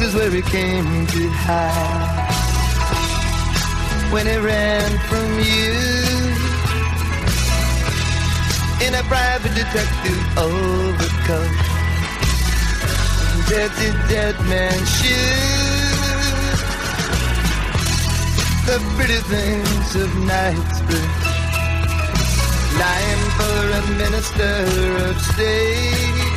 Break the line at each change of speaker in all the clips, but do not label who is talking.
is where he came to hide. When he ran from you in a private detective overcoat, dirty dead man shoes, the pretty things of Knightsbridge, lying for a minister of state,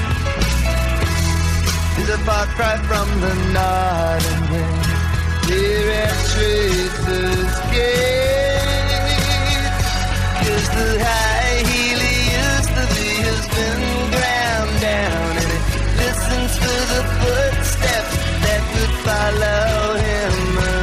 is a far cry from the Notting Hill. Here at Traitors' Gate, 'cause the high heel he used to be has been ground down, and he listens for the footsteps that would follow him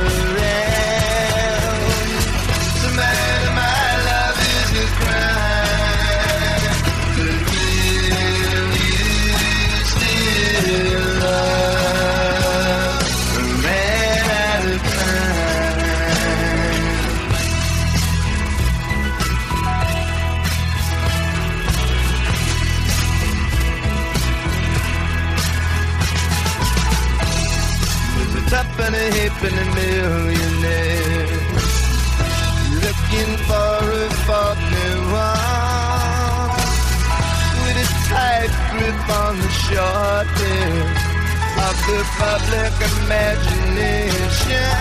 around. So man, my love is a crime, but will you still love a man out of time? There's a top and a halfpenny millionaire looking for a faulty one, with a tight grip on the short end of the public imagination,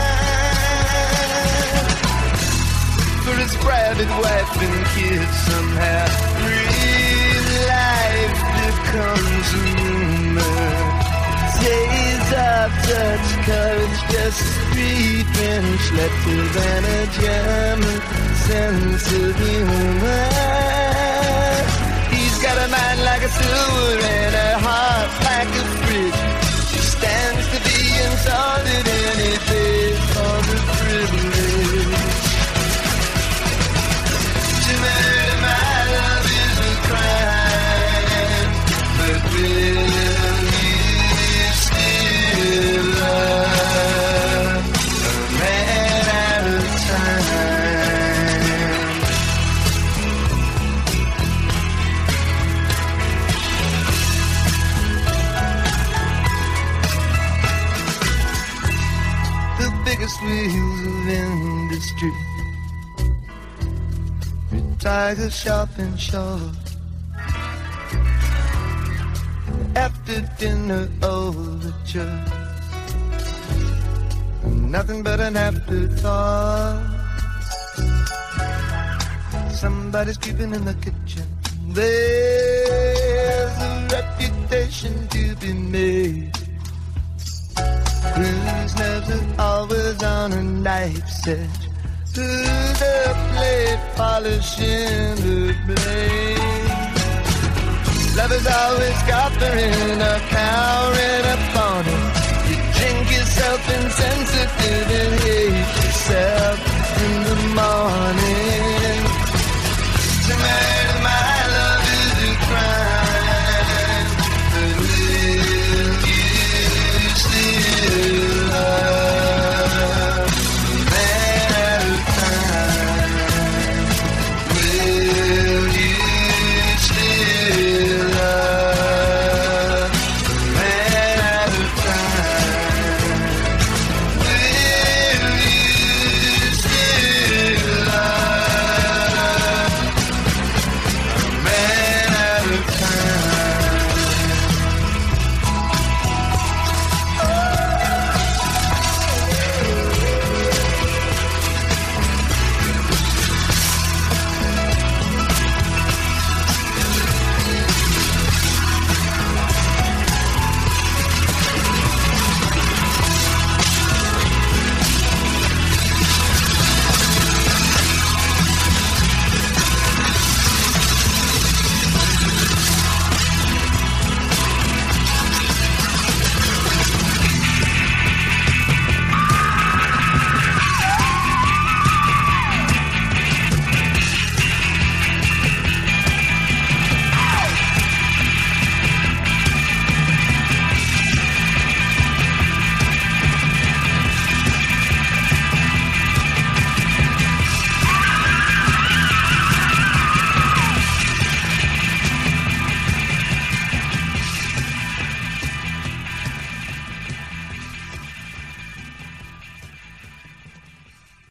for his private wife and kids. Somehow real life becomes a rumor. Days of touch, courage, just 3 French letters and a German sense of humor. He's got a mind like a sewer and a heart like a fridge. He stands to be insulted and he pays for the privilege. To murder my love is a crime, but will you still love a man out of time? The biggest wheels of industry, Tiger sharp and short, after dinner overture, nothing but an afterthought. Somebody's creeping in the kitchen, there's a reputation to be made, whose nerves are always on a knife's edge, who's the blade polishing the blade. Love is always coppering or cowering upon it. You drink yourself insensitive and hate yourself in the morning.